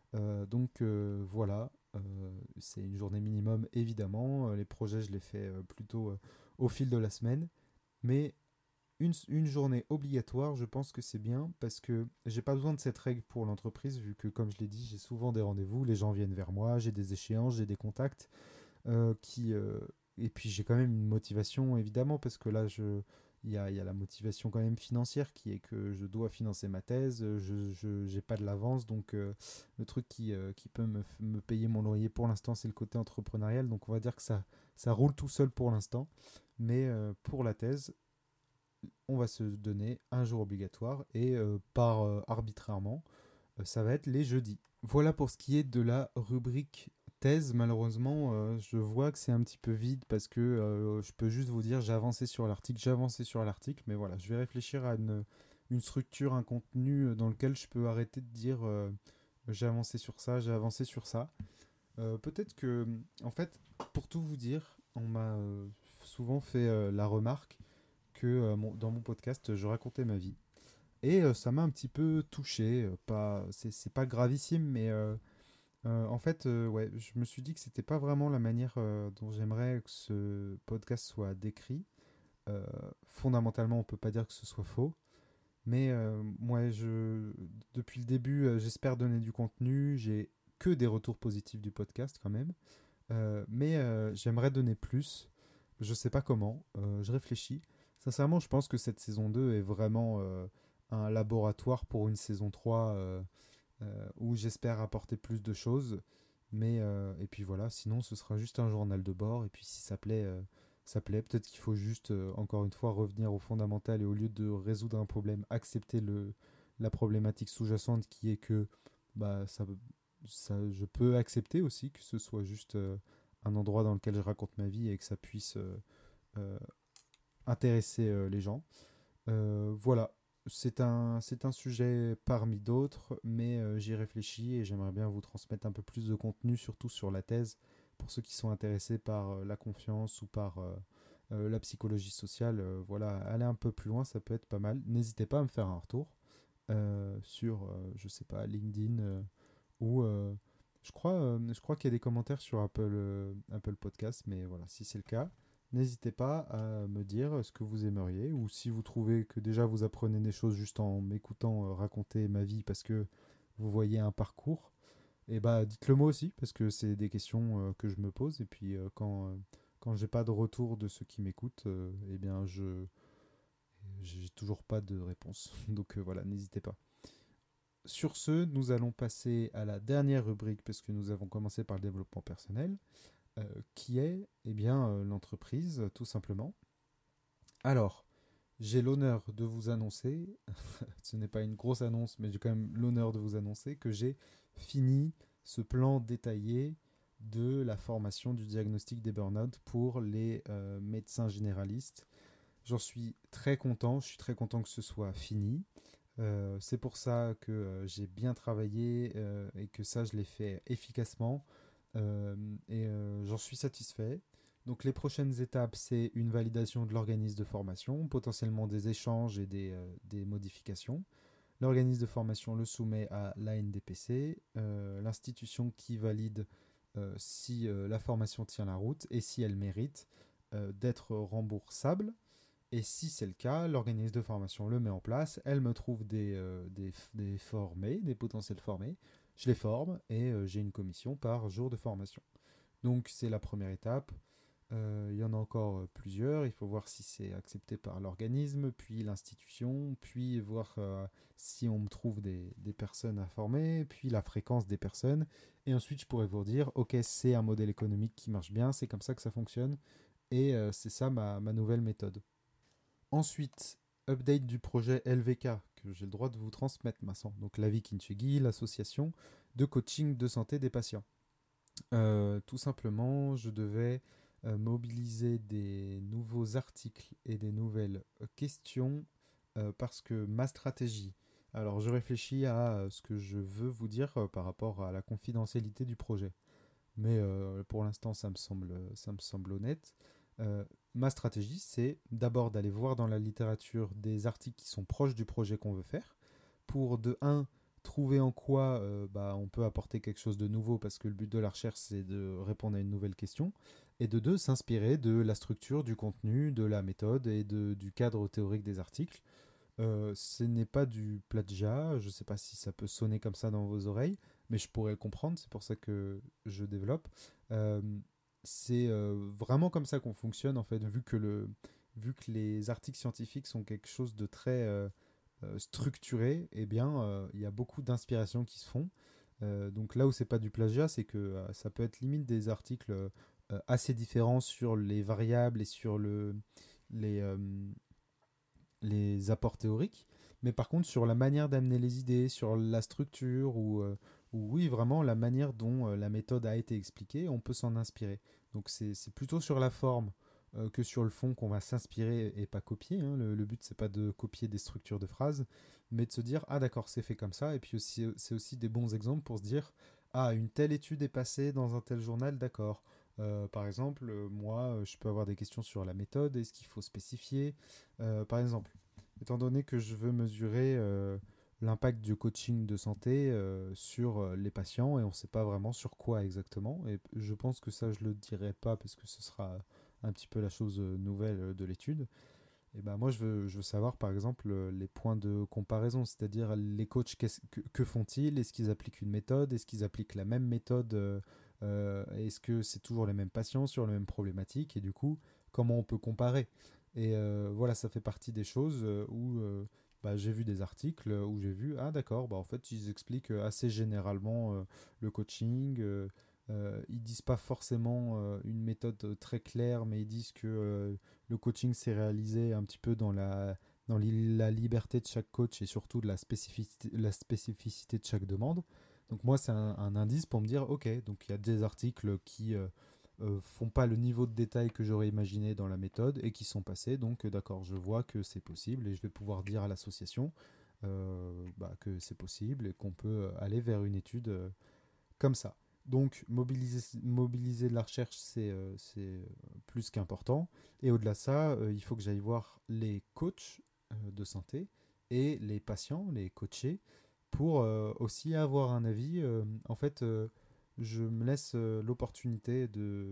Donc voilà, c'est une journée minimum, évidemment. Les projets, je les fais plutôt au fil de la semaine. Mais une journée obligatoire, je pense que c'est bien parce que j'ai pas besoin de cette règle pour l'entreprise, vu que, comme je l'ai dit, j'ai souvent des rendez-vous, les gens viennent vers moi, j'ai des échéances, j'ai des contacts qui et puis j'ai quand même une motivation évidemment parce que là il y a la motivation quand même financière qui est que je dois financer ma thèse, je j'ai pas de l'avance donc le truc qui peut me payer mon loyer pour l'instant c'est le côté entrepreneurial donc on va dire que ça roule tout seul pour l'instant mais pour la thèse on va se donner un jour obligatoire et par arbitrairement ça va être les jeudis. Voilà pour ce qui est de la rubrique thèse. Malheureusement, je vois que c'est un petit peu vide parce que je peux juste vous dire j'ai avancé sur l'article, mais voilà, je vais réfléchir à une structure, un contenu dans lequel je peux arrêter de dire j'ai avancé sur ça, j'ai avancé sur ça. Peut-être que, en fait, pour tout vous dire, on m'a souvent fait la remarque que dans mon podcast, je racontais ma vie. Et ça m'a un petit peu touché. C'est pas gravissime, mais en fait, ouais, je me suis dit que c'était pas vraiment la manière dont j'aimerais que ce podcast soit décrit. Euh, Fondamentalement, on peut pas dire que ce soit faux. Mais moi, depuis le début, j'espère donner du contenu. J'ai que des retours positifs du podcast quand même. Mais j'aimerais donner plus. Je sais pas comment. Je réfléchis. Sincèrement, je pense que cette saison 2 est vraiment un laboratoire pour une saison 3 où j'espère apporter plus de choses. Mais et puis voilà, sinon ce sera juste un journal de bord. Et puis si ça plaît, ça plaît. Peut-être qu'il faut juste, encore une fois, revenir au fondamental et au lieu de résoudre un problème, accepter la problématique sous-jacente qui est que bah, je peux accepter aussi que ce soit juste un endroit dans lequel je raconte ma vie et que ça puisse euh, intéresser les gens. Voilà, c'est un sujet parmi d'autres, mais j'y réfléchis et j'aimerais bien vous transmettre un peu plus de contenu, surtout sur la thèse, pour ceux qui sont intéressés par la confiance ou par la psychologie sociale. Voilà, aller un peu plus loin, ça peut être pas mal. N'hésitez pas à me faire un retour sur, je sais pas, LinkedIn ou je crois qu'il y a des commentaires sur Apple Podcast, mais voilà, si c'est le cas, n'hésitez pas à me dire ce que vous aimeriez ou si vous trouvez que déjà vous apprenez des choses juste en m'écoutant raconter ma vie parce que vous voyez un parcours, et bah dites-le moi aussi parce que c'est des questions que je me pose et puis quand j'ai pas de retour de ceux qui m'écoutent, eh bien j'ai toujours pas de réponse. Donc voilà, n'hésitez pas. Sur ce, nous allons passer à la dernière rubrique parce que nous avons commencé par le développement personnel, qui est eh bien l'entreprise, tout simplement. Alors, j'ai l'honneur de vous annoncer, ce n'est pas une grosse annonce, mais j'ai quand même l'honneur de vous annoncer que j'ai fini ce plan détaillé de la formation du diagnostic des burn-out pour les médecins généralistes. J'en suis très content, je suis très content que ce soit fini. C'est pour ça que j'ai bien travaillé et que ça, je l'ai fait efficacement. Et j'en suis satisfait. Donc les prochaines étapes, c'est une validation de l'organisme de formation, potentiellement des échanges et des modifications. L'organisme de formation le soumet à l'ANDPC, l'institution qui valide si la formation tient la route et si elle mérite d'être remboursable. Et si c'est le cas, l'organisme de formation le met en place, elle me trouve des formés, des potentiels formés, je les forme et j'ai une commission par jour de formation. Donc c'est la première étape. Il y en a encore plusieurs. Il faut voir si c'est accepté par l'organisme, puis l'institution, puis voir si on me trouve des personnes à former, puis la fréquence des personnes. Et ensuite, je pourrais vous dire, ok, c'est un modèle économique qui marche bien, c'est comme ça que ça fonctionne. Et c'est ça ma nouvelle méthode. Ensuite, update du projet LVK que j'ai le droit de vous transmettre maintenant. Donc la vie Kintsugi, l'association de coaching de santé des patients. Tout simplement, je devais mobiliser des nouveaux articles et des nouvelles questions parce que ma stratégie. Alors je réfléchis à ce que je veux vous dire par rapport à la confidentialité du projet. Mais pour l'instant ça me semble honnête. Euh, Ma stratégie, c'est d'abord d'aller voir dans la littérature des articles qui sont proches du projet qu'on veut faire, pour de un trouver en quoi on peut apporter quelque chose de nouveau, parce que le but de la recherche, c'est de répondre à une nouvelle question, et de deux, s'inspirer de la structure, du contenu, de la méthode et du cadre théorique des articles. Ce n'est pas du plagiat, je ne sais pas si ça peut sonner comme ça dans vos oreilles, mais je pourrais le comprendre, c'est pour ça que je développe. Euh, c'est vraiment comme ça qu'on fonctionne, en fait, vu que les articles scientifiques sont quelque chose de très structuré, eh bien, il y a beaucoup d'inspirations qui se font. Donc là où c'est pas du plagiat, c'est que ça peut être limite des articles assez différents sur les variables et sur les, euh, les apports théoriques, mais par contre sur la manière d'amener les idées, sur la structure ou oui vraiment la manière dont la méthode a été expliquée, on peut s'en inspirer. Donc c'est plutôt sur la forme que sur le fond qu'on va s'inspirer et pas copier. Hein. Le but c'est pas de copier des structures de phrases, mais de se dire ah d'accord c'est fait comme ça et puis aussi c'est aussi des bons exemples pour se dire ah une telle étude est passée dans un tel journal d'accord. Par exemple, moi, je peux avoir des questions sur la méthode, est-ce qu'il faut spécifier par exemple, étant donné que je veux mesurer l'impact du coaching de santé sur les patients et on ne sait pas vraiment sur quoi exactement, et je pense que ça je le dirai pas parce que ce sera un petit peu la chose nouvelle de l'étude. Et ben moi je veux savoir par exemple les points de comparaison, c'est-à-dire les coachs que font-ils, est-ce qu'ils appliquent une méthode, est-ce qu'ils appliquent la même méthode, est-ce que c'est toujours les mêmes patients sur les mêmes problématiques et du coup comment on peut comparer. Et voilà, ça fait partie des choses où j'ai vu des articles où j'ai vu ah d'accord, bah en fait ils expliquent assez généralement le coaching. Ils disent pas forcément une méthode très claire, mais ils disent que le coaching s'est réalisé un petit peu la liberté de chaque coach et surtout de la spécificité de chaque demande. Donc moi, c'est un indice pour me dire, ok, donc il y a des articles qui font pas le niveau de détail que j'aurais imaginé dans la méthode et qui sont passés. Donc d'accord, je vois que c'est possible et je vais pouvoir dire à l'association que c'est possible et qu'on peut aller vers une étude comme ça. Donc mobiliser de la recherche, c'est plus qu'important. Et au-delà de ça, il faut que j'aille voir les coachs de santé et les patients, les coachés, pour aussi avoir un avis. En fait, je me laisse l'opportunité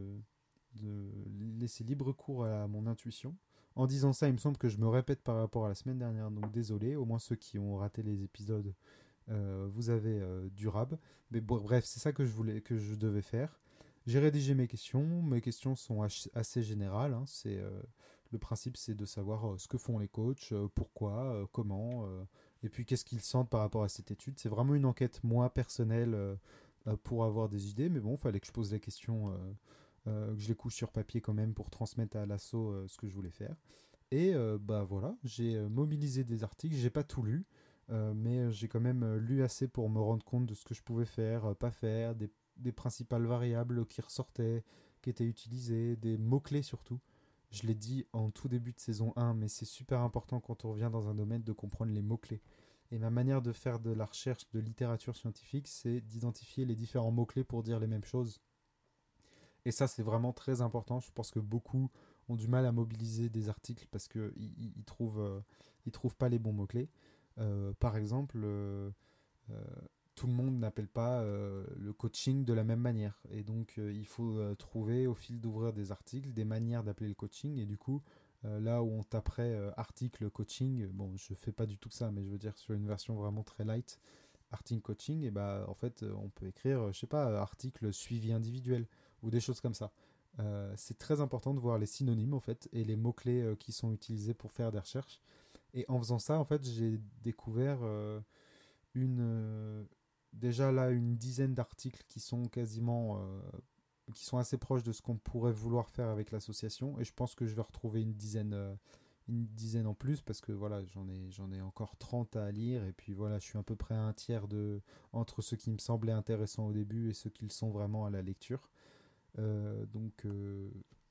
de laisser libre cours à mon intuition. En disant ça, il me semble que je me répète par rapport à la semaine dernière, donc désolé, au moins ceux qui ont raté les épisodes vous avez du rab. Mais bon, bref, c'est ça que je devais faire. J'ai rédigé mes questions. Mes questions sont assez générales. Hein. Le principe, c'est de savoir ce que font les coachs, pourquoi, comment, et puis qu'est-ce qu'ils sentent par rapport à cette étude. C'est vraiment une enquête, moi, personnelle, pour avoir des idées. Mais bon, il fallait que je pose la question, que je les couche sur papier quand même pour transmettre à l'asso ce que je voulais faire. Et voilà, j'ai mobilisé des articles. J'ai pas tout lu. Mais j'ai quand même lu assez pour me rendre compte de ce que je pouvais faire, pas faire, des principales variables qui ressortaient, qui étaient utilisées, des mots-clés surtout. Je l'ai dit en tout début de saison 1, mais c'est super important quand on revient dans un domaine de comprendre les mots-clés. Et ma manière de faire de la recherche de littérature scientifique, c'est d'identifier les différents mots-clés pour dire les mêmes choses. Et ça, c'est vraiment très important. Je pense que beaucoup ont du mal à mobiliser des articles parce qu'ils ils trouvent pas les bons mots-clés. Par exemple, euh, tout le monde n'appelle pas le coaching de la même manière. Et donc, il faut trouver au fil d'ouvrir des articles des manières d'appeler le coaching. Et du coup, là où on taperait article coaching, bon, je fais pas du tout ça, mais je veux dire sur une version vraiment très light, article coaching, et bah en fait, on peut écrire, je sais pas, article suivi individuel ou des choses comme ça. C'est très important de voir les synonymes en fait et les mots-clés qui sont utilisés pour faire des recherches. Et en faisant ça, en fait, j'ai découvert une déjà là une dizaine d'articles qui sont quasiment qui sont assez proches de ce qu'on pourrait vouloir faire avec l'association. Et je pense que je vais retrouver une dizaine en plus parce que voilà, j'en ai encore 30 à lire et puis voilà, je suis à peu près à un tiers entre ceux qui me semblaient intéressants au début et ceux qui le sont vraiment à la lecture. Donc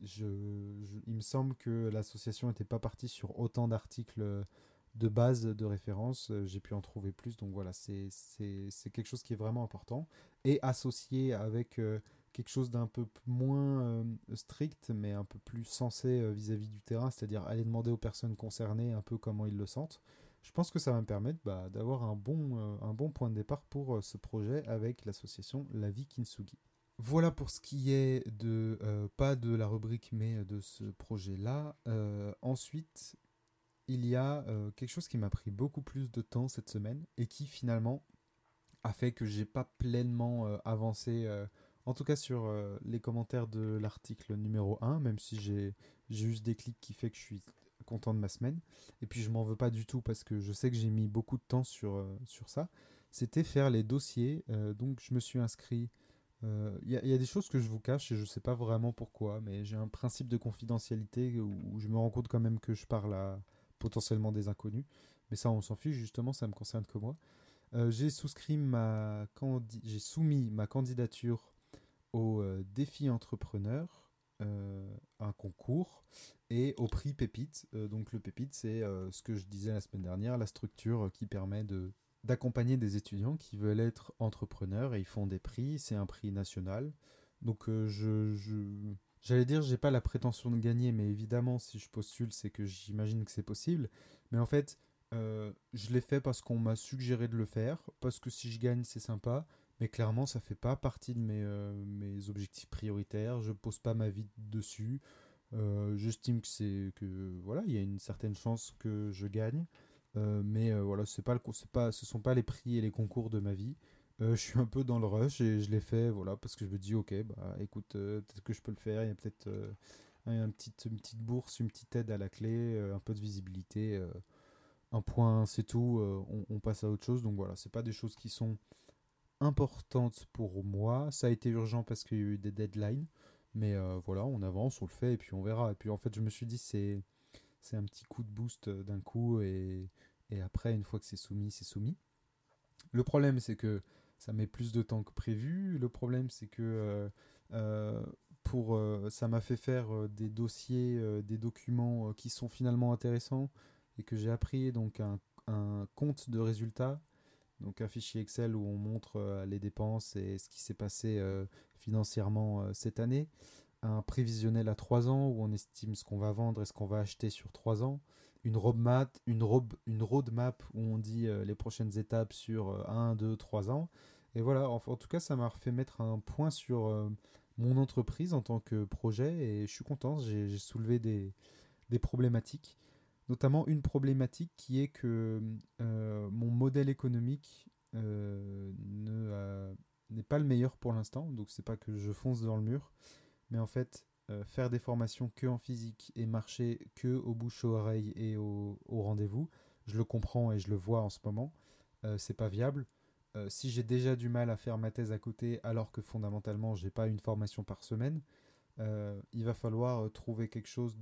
il me semble que l'association n'était pas partie sur autant d'articles de base de référence. J'ai pu en trouver plus, donc voilà, c'est quelque chose qui est vraiment important. Et associé avec quelque chose d'un peu moins strict, mais un peu plus sensé vis-à-vis du terrain, c'est-à-dire aller demander aux personnes concernées un peu comment ils le sentent. Je pense que ça va me permettre d'avoir un bon point de départ pour ce projet avec l'association La Vie Kintsugi. Voilà pour ce qui est de, pas de la rubrique, mais de ce projet-là. Ensuite, il y a quelque chose qui m'a pris beaucoup plus de temps cette semaine et qui finalement a fait que j'ai pas pleinement avancé, en tout cas sur les commentaires de l'article numéro 1, même si j'ai eu ce déclic qui fait que je suis content de ma semaine. Et puis je m'en veux pas du tout parce que je sais que j'ai mis beaucoup de temps sur ça. C'était faire les dossiers. Donc je me suis inscrit. Il y a des choses que je vous cache et je sais pas vraiment pourquoi, mais j'ai un principe de confidentialité où je me rends compte quand même que je parle à potentiellement des inconnus. Mais ça, on s'en fiche, justement, ça me concerne que moi. J'ai soumis ma candidature au défi entrepreneur, un concours, et au prix Pépite. Donc le Pépite, c'est ce que je disais la semaine dernière, la structure qui permet d'accompagner des étudiants qui veulent être entrepreneurs et ils font des prix. C'est un prix national. Donc j'allais dire, j'ai pas la prétention de gagner, mais évidemment, si je postule, c'est que j'imagine que c'est possible. Mais en fait, je l'ai fait parce qu'on m'a suggéré de le faire, parce que si je gagne, c'est sympa, mais clairement, ça fait pas partie de mes objectifs prioritaires. Je pose pas ma vie dessus. J'estime que voilà, il y a une certaine chance que je gagne, mais voilà, ce sont pas les prix et les concours de ma vie. Je suis un peu dans le rush et je l'ai fait, voilà, parce que je me dis, ok, bah écoute, peut-être que je peux le faire. Il y a peut-être une petite bourse, une petite aide à la clé, un peu de visibilité. Un point, c'est tout. On passe à autre chose. Donc voilà, c'est pas des choses qui sont importante pour moi. Ça a été urgent parce qu'il y a eu des deadlines. Mais voilà, on avance, on le fait et puis on verra. Et puis en fait, je me suis dit, c'est un petit coup de boost d'un coup. Et après, une fois que c'est soumis, c'est soumis. Le problème, c'est que ça met plus de temps que prévu. Le problème, c'est que euh, ça m'a fait faire des dossiers, des documents qui sont finalement intéressants et que j'ai appris donc un compte de résultats, donc un fichier Excel où on montre les dépenses et ce qui s'est passé financièrement cette année. Un prévisionnel à 3 ans où on estime ce qu'on va vendre et ce qu'on va acheter sur 3 ans. Une roadmap où on dit les prochaines étapes sur 1, 2, 3 ans. Et voilà, en tout cas, ça m'a fait mettre un point sur mon entreprise en tant que projet et je suis content, j'ai soulevé des problématiques, notamment une problématique qui est que mon modèle économique n'est pas le meilleur pour l'instant, donc c'est pas que je fonce dans le mur, mais en fait faire des formations que en physique et marcher que au bouche-oreille et au rendez-vous, je le comprends et je le vois en ce moment, c'est pas viable. Si j'ai déjà du mal à faire ma thèse à côté alors que fondamentalement j'ai pas une formation par semaine, il va falloir trouver quelque chose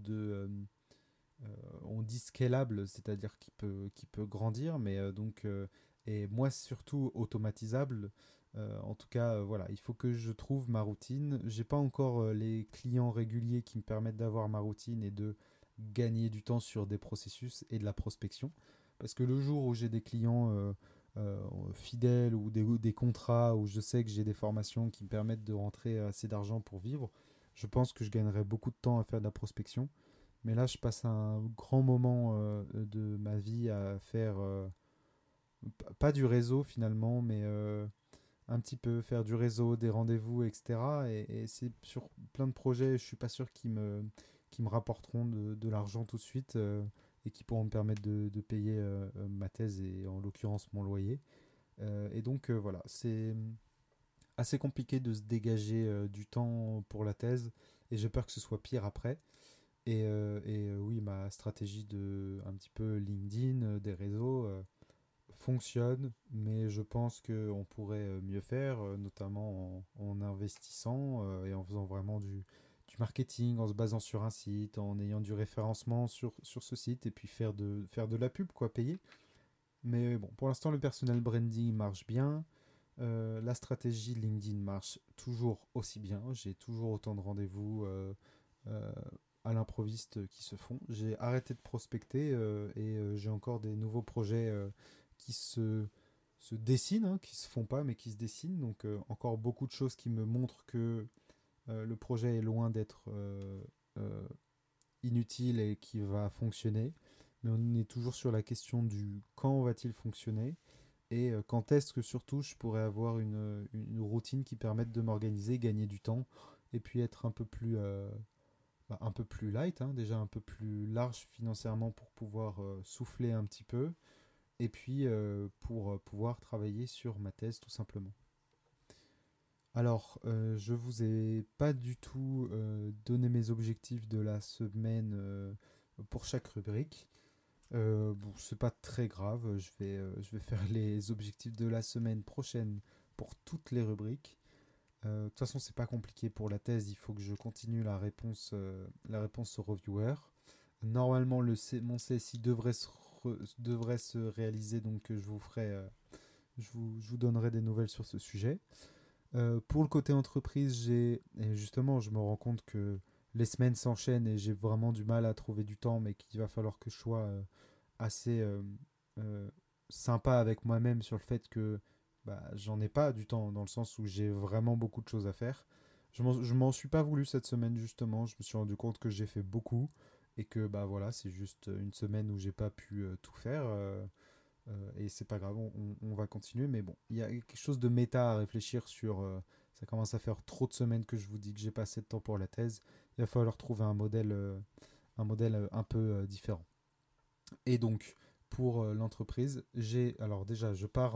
on dit scalable, c'est-à-dire qui peut grandir, mais et moi surtout automatisable. En tout cas, voilà, il faut que je trouve ma routine. J'ai pas encore les clients réguliers qui me permettent d'avoir ma routine et de gagner du temps sur des processus et de la prospection. Parce que le jour où j'ai des clients fidèles ou des contrats où je sais que j'ai des formations qui me permettent de rentrer assez d'argent pour vivre, je pense que je gagnerai beaucoup de temps à faire de la prospection. Mais là, je passe un grand moment de ma vie à faire, pas du réseau finalement, mais un petit peu faire du réseau, des rendez-vous, etc. Et c'est sur plein de projets, je suis pas sûr qu'ils me rapporteront de l'argent tout de suite et qui pourront me permettre de payer ma thèse et en l'occurrence mon loyer. Et donc voilà, c'est assez compliqué de se dégager du temps pour la thèse et j'ai peur que ce soit pire après. Oui, ma stratégie de un petit peu LinkedIn, des réseaux, fonctionne, mais je pense qu'on pourrait mieux faire, notamment en investissant et en faisant vraiment du marketing, en se basant sur un site, en ayant du référencement sur ce site, et puis faire de la pub, quoi, payer. Mais bon, pour l'instant, le personal branding marche bien. La stratégie LinkedIn marche toujours aussi bien. J'ai toujours autant de rendez-vous. euh, à l'improviste qui se font. J'ai arrêté de prospecter et j'ai encore des nouveaux projets qui se dessinent, hein, qui se font pas mais qui se dessinent. Donc encore beaucoup de choses qui me montrent que le projet est loin d'être euh, inutile et qui va fonctionner. Mais on est toujours sur la question du quand va-t-il fonctionner et quand est-ce que surtout je pourrais avoir une routine qui permette de m'organiser, gagner du temps et puis être un peu plus light, hein, déjà un peu plus large financièrement pour pouvoir souffler un petit peu et puis pour pouvoir travailler sur ma thèse tout simplement. Alors, je vous ai pas du tout donné mes objectifs de la semaine pour chaque rubrique. Bon, c'est pas très grave, je vais faire les objectifs de la semaine prochaine pour toutes les rubriques. De toute façon, c'est pas compliqué pour la thèse, il faut que je continue la réponse au reviewer. Normalement, mon CSI devrait se réaliser, donc je vous donnerai des nouvelles sur ce sujet. Pour le côté entreprise, et justement, je me rends compte que les semaines s'enchaînent et j'ai vraiment du mal à trouver du temps, mais qu'il va falloir que je sois assez euh, sympa avec moi-même sur le fait que bah, j'en ai pas du temps, dans le sens où j'ai vraiment beaucoup de choses à faire. Je m'en suis pas voulu cette semaine, justement. Je me suis rendu compte que j'ai fait beaucoup et que bah voilà, c'est juste une semaine où j'ai pas pu tout faire. Et c'est pas grave, on va continuer. Mais bon, il y a quelque chose de méta à réfléchir sur. Ça commence à faire trop de semaines que je vous dis que j'ai pas assez de temps pour la thèse. Il va falloir trouver un modèle un peu différent. Et donc, pour l'entreprise, alors déjà,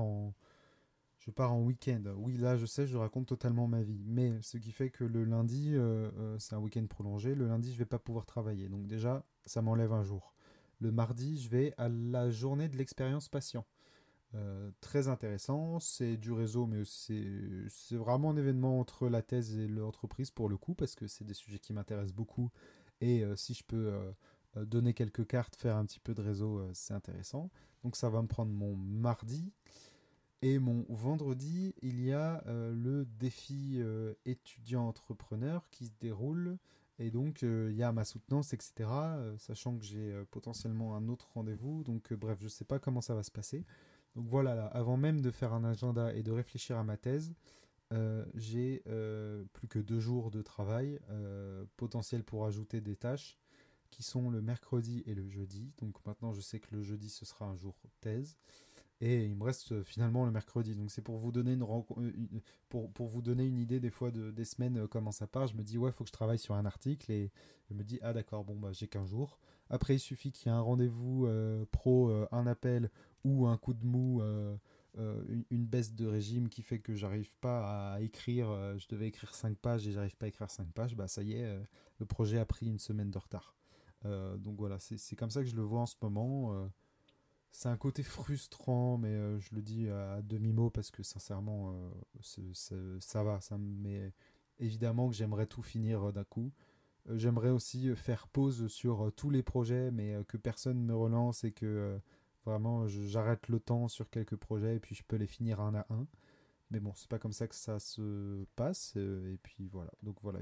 je pars en week-end. Oui, là, je sais, je raconte totalement ma vie. Mais ce qui fait que le lundi, c'est un week-end prolongé. Le lundi, je vais pas pouvoir travailler. Donc déjà, ça m'enlève un jour. Le mardi, je vais à la journée de l'expérience patient. Très intéressant, c'est du réseau, mais c'est vraiment un événement entre la thèse et l'entreprise pour le coup, parce que c'est des sujets qui m'intéressent beaucoup. Et si je peux donner quelques cartes, faire un petit peu de réseau, c'est intéressant. Donc ça va me prendre mon mardi. Et mon vendredi, il y a le défi étudiant-entrepreneur qui se déroule. Et donc, il y a ma soutenance, etc. Sachant que j'ai potentiellement un autre rendez-vous. Donc, bref, je ne sais pas comment ça va se passer. Donc voilà, là, avant même de faire un agenda et de réfléchir à ma thèse, j'ai plus que 2 jours de travail potentiel pour ajouter des tâches qui sont le mercredi et le jeudi. Donc maintenant, je sais que le jeudi, ce sera un jour thèse. Et il me reste finalement le mercredi. Donc c'est pour vous donner pour vous donner une idée des fois des semaines comment ça part. Je me dis ouais, il faut que je travaille sur un article et je me dis ah d'accord, bon bah j'ai qu'un jour. Après il suffit qu'il y ait un rendez-vous pro, un appel ou un coup de mou, une baisse de régime qui fait que j'arrive pas à écrire. Je devais écrire 5 pages et j'arrive pas à écrire 5 pages. Bah ça y est, le projet a pris une semaine de retard. Donc voilà, c'est comme ça que je le vois en ce moment. C'est un côté frustrant, mais je le dis à demi-mot parce que sincèrement, ça va. Mais évidemment que j'aimerais tout finir d'un coup. J'aimerais aussi faire pause sur tous les projets, mais que personne me relance et que vraiment j'arrête le temps sur quelques projets et puis je peux les finir un à un. Mais bon, c'est pas comme ça que ça se passe. Et puis voilà. Donc voilà,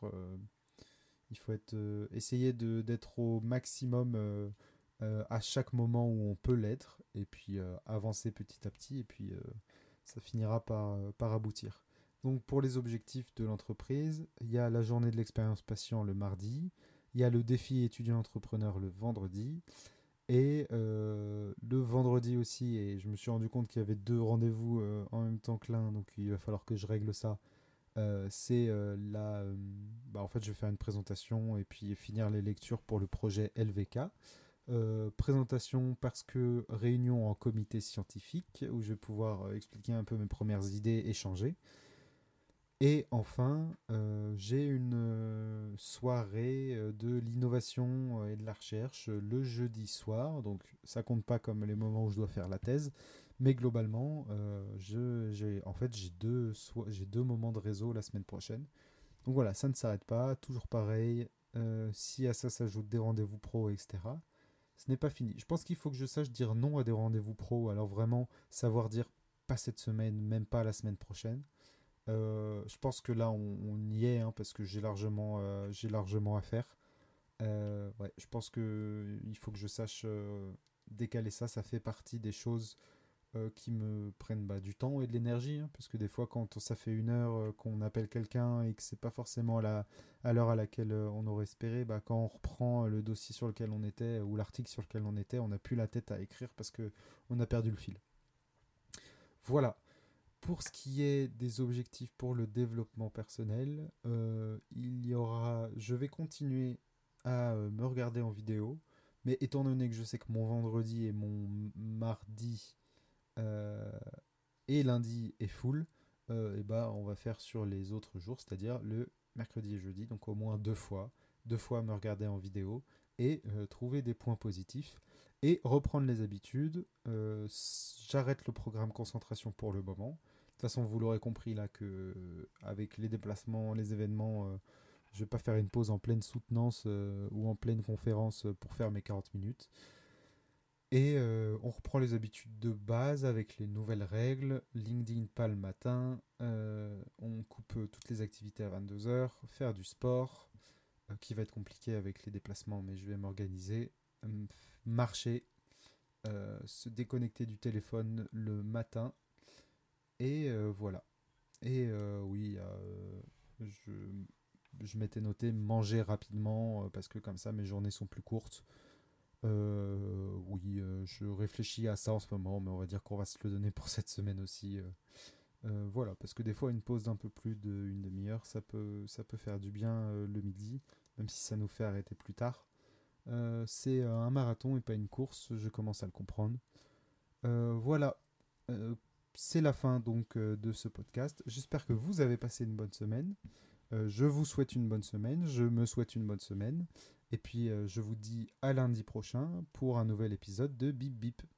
essayer d'être au maximum à chaque moment où on peut l'être, et puis avancer petit à petit, et puis ça finira par aboutir. Donc pour les objectifs de l'entreprise, il y a la journée de l'expérience patient le mardi, il y a le défi étudiant-entrepreneur le vendredi, et le vendredi aussi, et je me suis rendu compte qu'il y avait 2 rendez-vous en même temps que l'un, donc il va falloir que je règle ça. C'est bah, en fait, je vais faire une présentation et puis finir les lectures pour le projet LVK. Présentation parce que réunion en comité scientifique où je vais pouvoir expliquer un peu mes premières idées, échanger. Et enfin, j'ai une soirée de l'innovation et de la recherche le jeudi soir. Donc ça compte pas comme les moments où je dois faire la thèse. Mais globalement, en fait, j'ai 2 moments de réseau la semaine prochaine. Donc voilà, ça ne s'arrête pas. Toujours pareil. Si à ça s'ajoutent des rendez-vous pro, etc., ce n'est pas fini. Je pense qu'il faut que je sache dire non à des rendez-vous pro. Alors vraiment, savoir dire pas cette semaine, même pas la semaine prochaine. Je pense que là, on y est, hein, parce que j'ai largement à faire. Ouais, je pense que il faut que je sache décaler ça. Ça fait partie des choses qui me prennent du temps et de l'énergie, hein, parce que des fois, quand ça fait 1 heure qu'on appelle quelqu'un et que c'est pas forcément à l'heure à laquelle on aurait espéré, quand on reprend le dossier sur lequel on était ou l'article sur lequel on était, on n'a plus la tête à écrire parce que on a perdu le fil. Voilà. Pour ce qui est des objectifs pour le développement personnel, je vais continuer à me regarder en vidéo, mais étant donné que je sais que mon vendredi et mon mardi euh, et lundi est full, et on va faire sur les autres jours, c'est-à-dire le mercredi et jeudi, donc au moins 2 fois, 2 fois me regarder en vidéo et trouver des points positifs et reprendre les habitudes. J'arrête le programme concentration pour le moment. De toute façon, vous l'aurez compris là que avec les déplacements, les événements, je vais pas faire une pause en pleine soutenance ou en pleine conférence pour faire mes 40 minutes. Et on reprend les habitudes de base avec les nouvelles règles. LinkedIn pas le matin. On coupe toutes les activités à 22 heures. Faire du sport, qui va être compliqué avec les déplacements, mais je vais m'organiser. Marcher, se déconnecter du téléphone le matin. Et voilà. Et oui, je, je m'étais noté manger rapidement parce que comme ça mes journées sont plus courtes. Oui, je réfléchis à ça en ce moment, mais on va dire qu'on va se le donner pour cette semaine aussi. Voilà, parce que des fois, une pause d'un peu plus d'une demi-heure, ça peut faire du bien le midi, même si ça nous fait arrêter plus tard. C'est un marathon et pas une course, je commence à le comprendre. Voilà, Euh, c'est la fin donc de ce podcast. J'espère que vous avez passé une bonne semaine. Je vous souhaite une bonne semaine, je me souhaite une bonne semaine. Et puis je vous dis à lundi prochain pour un nouvel épisode de Bip Bip.